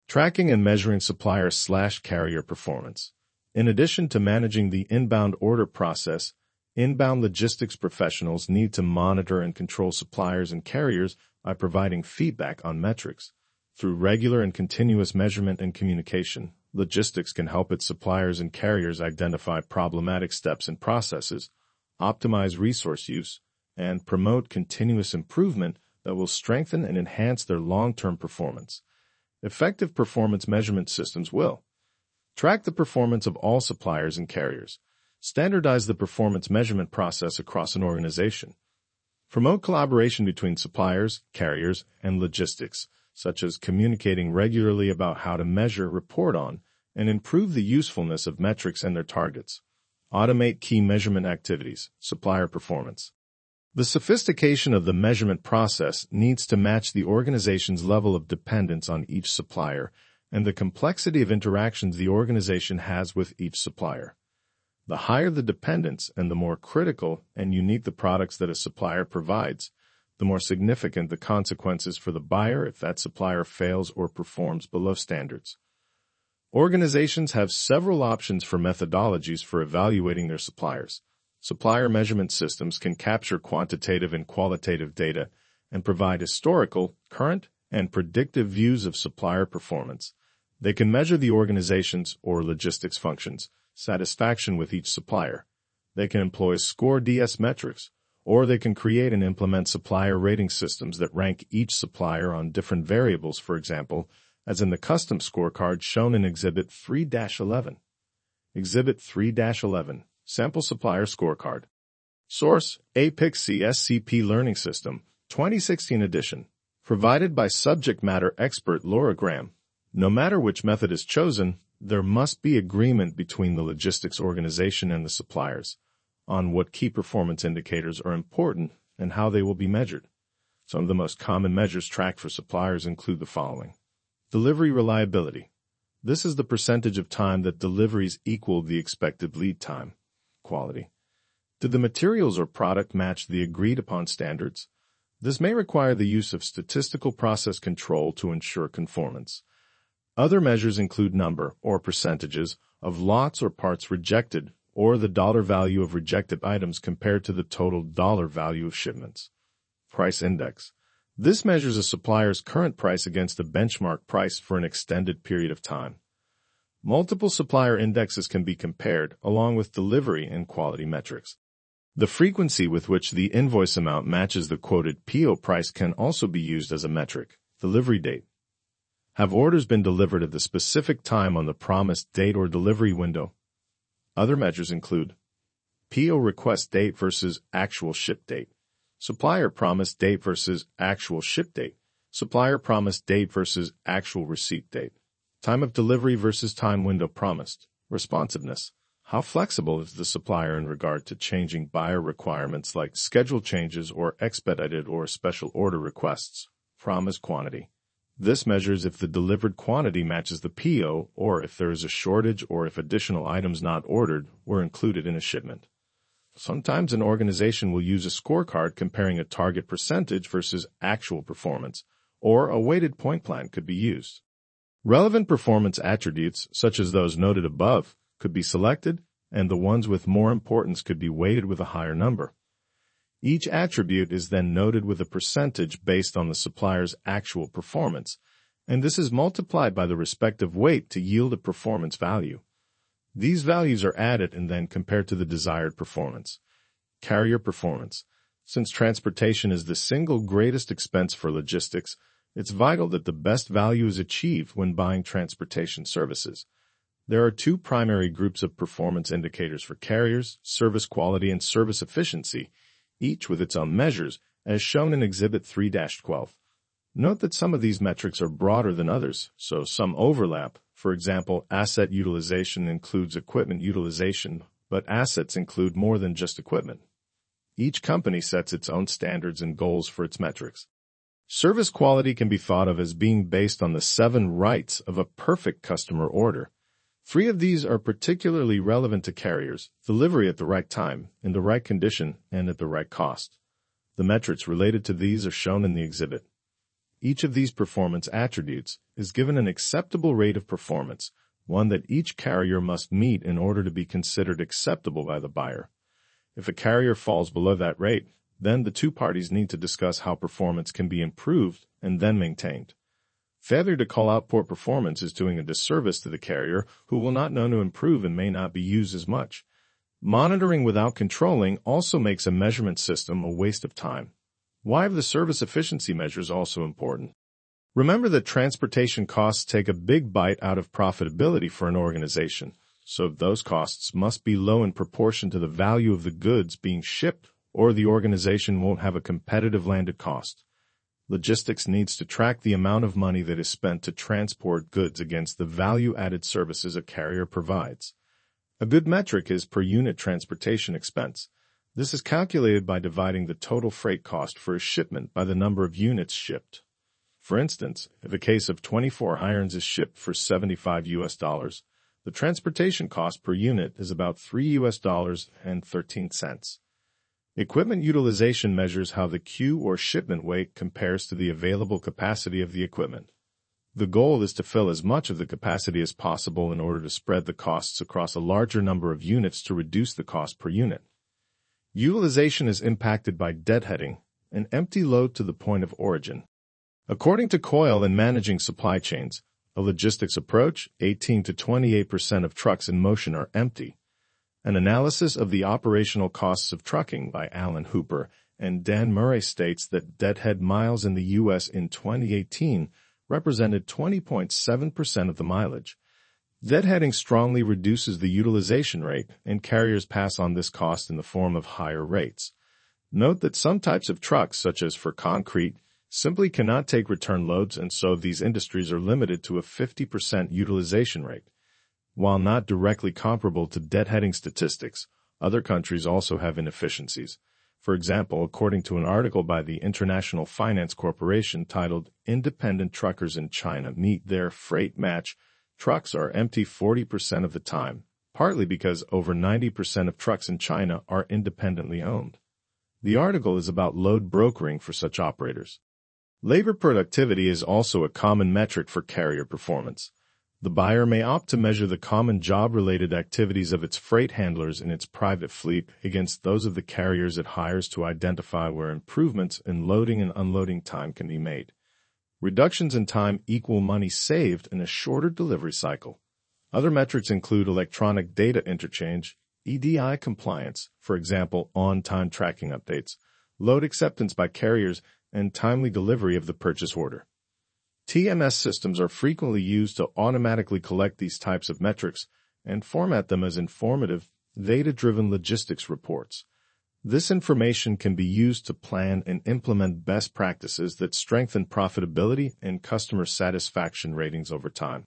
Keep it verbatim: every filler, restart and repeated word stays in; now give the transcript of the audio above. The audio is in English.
Tracking and measuring supplier slash carrier performance. In addition to managing the inbound order process, inbound logistics professionals need to monitor and control suppliers and carriers by providing feedback on metrics. Through regular and continuous measurement and communication, logistics can help its suppliers and carriers identify problematic steps and processes, optimize resource use, and promote continuous improvement that will strengthen and enhance their long-term performance. Effective performance measurement systems will track the performance of all suppliers and carriers, standardize the performance measurement process across an organization, promote collaboration between suppliers, carriers, and logistics, such as communicating regularly about how to measure, report on, and improve the usefulness of metrics and their targets, automate key measurement activities, supplier performance. The sophistication of the measurement process needs to match the organization's level of dependence on each supplier and the complexity of interactions the organization has with each supplier. The higher the dependence and the more critical and unique the products that a supplier provides, the more significant the consequences for the buyer if that supplier fails or performs below standards. Organizations have several options for methodologies for evaluating their suppliers. Supplier measurement systems can capture quantitative and qualitative data and provide historical, current, and predictive views of supplier performance. They can measure the organization's or logistics functions' satisfaction with each supplier. They can employ score D S metrics, or they can create and implement supplier rating systems that rank each supplier on different variables, for example, as in the custom scorecard shown in Exhibit three dash eleven. Exhibit three dash eleven. Sample Supplier Scorecard. Source: APIC S C P Learning System, twenty sixteen edition. Provided by subject matter expert Laura Graham. No matter which method is chosen, there must be agreement between the logistics organization and the suppliers on what key performance indicators are important and how they will be measured. Some of the most common measures tracked for suppliers include the following. Delivery reliability. This is the percentage of time that deliveries equal the expected lead time. Quality. Did the materials or product match the agreed-upon standards? This may require the use of statistical process control to ensure conformance. Other measures include number or percentages of lots or parts rejected, or the dollar value of rejected items compared to the total dollar value of shipments. Price index. This measures a supplier's current price against a benchmark price for an extended period of time. Multiple supplier indexes can be compared, along with delivery and quality metrics. The frequency with which the invoice amount matches the quoted P O price can also be used as a metric. Delivery date. Have orders been delivered at the specific time on the promised date or delivery window? Other measures include P O request date versus actual ship date, supplier promise date versus actual ship date, supplier promise date versus actual receipt date, time of delivery versus time window promised, responsiveness. How flexible is the supplier in regard to changing buyer requirements like schedule changes or expedited or special order requests? Promise quantity. This measures if the delivered quantity matches the P O or if there is a shortage or if additional items not ordered were included in a shipment. Sometimes an organization will use a scorecard comparing a target percentage versus actual performance, or a weighted point plan could be used. Relevant performance attributes, such as those noted above, could be selected, and the ones with more importance could be weighted with a higher number. Each attribute is then noted with a percentage based on the supplier's actual performance, and this is multiplied by the respective weight to yield a performance value. These values are added and then compared to the desired performance. Carrier performance. Since transportation is the single greatest expense for logistics, it's vital that the best value is achieved when buying transportation services. There are two primary groups of performance indicators for carriers: service quality and service efficiency, each with its own measures, as shown in Exhibit three dash twelve. Note that some of these metrics are broader than others, so some overlap. For example, asset utilization includes equipment utilization, but assets include more than just equipment. Each company sets its own standards and goals for its metrics. Service quality can be thought of as being based on the seven rights of a perfect customer order. Three of these are particularly relevant to carriers: delivery at the right time, in the right condition, and at the right cost. The metrics related to these are shown in the exhibit. Each of these performance attributes is given an acceptable rate of performance, one that each carrier must meet in order to be considered acceptable by the buyer. If a carrier falls below that rate, then the two parties need to discuss how performance can be improved and then maintained. Failure to call out poor performance is doing a disservice to the carrier, who will not know to improve and may not be used as much. Monitoring without controlling also makes a measurement system a waste of time. Why are the service efficiency measures also important? Remember that transportation costs take a big bite out of profitability for an organization, so those costs must be low in proportion to the value of the goods being shipped, or the organization won't have a competitive landed cost. Logistics needs to track the amount of money that is spent to transport goods against the value-added services a carrier provides. A good metric is per unit transportation expense. This is calculated by dividing the total freight cost for a shipment by the number of units shipped. For instance, if a case of twenty-four irons is shipped for seventy-five U S dollars, the transportation cost per unit is about three U S dollars and thirteen cents. Equipment utilization measures how the queue or shipment weight compares to the available capacity of the equipment. The goal is to fill as much of the capacity as possible in order to spread the costs across a larger number of units to reduce the cost per unit. Utilization is impacted by deadheading, an empty load to the point of origin. According to Coyle in Managing Supply Chains, a logistics approach, eighteen to twenty-eight percent of trucks in motion are empty. An analysis of the operational costs of trucking by Alan Hooper and Dan Murray states that deadhead miles in the U S in twenty eighteen represented twenty point seven percent of the mileage. Deadheading strongly reduces the utilization rate, and carriers pass on this cost in the form of higher rates. Note that some types of trucks, such as for concrete, simply cannot take return loads, and so these industries are limited to a fifty percent utilization rate. While not directly comparable to deadheading statistics, other countries also have inefficiencies. For example, according to an article by the International Finance Corporation titled Independent Truckers in China Meet Their Freight Match, trucks are empty forty percent of the time, partly because over ninety percent of trucks in China are independently owned. The article is about load brokering for such operators. Labor productivity is also a common metric for carrier performance. The buyer may opt to measure the common job-related activities of its freight handlers in its private fleet against those of the carriers it hires to identify where improvements in loading and unloading time can be made. Reductions in time equal money saved in a shorter delivery cycle. Other metrics include electronic data interchange, E D I compliance, for example, on-time tracking updates, load acceptance by carriers, and timely delivery of the purchase order. T M S systems are frequently used to automatically collect these types of metrics and format them as informative, data-driven logistics reports. This information can be used to plan and implement best practices that strengthen profitability and customer satisfaction ratings over time.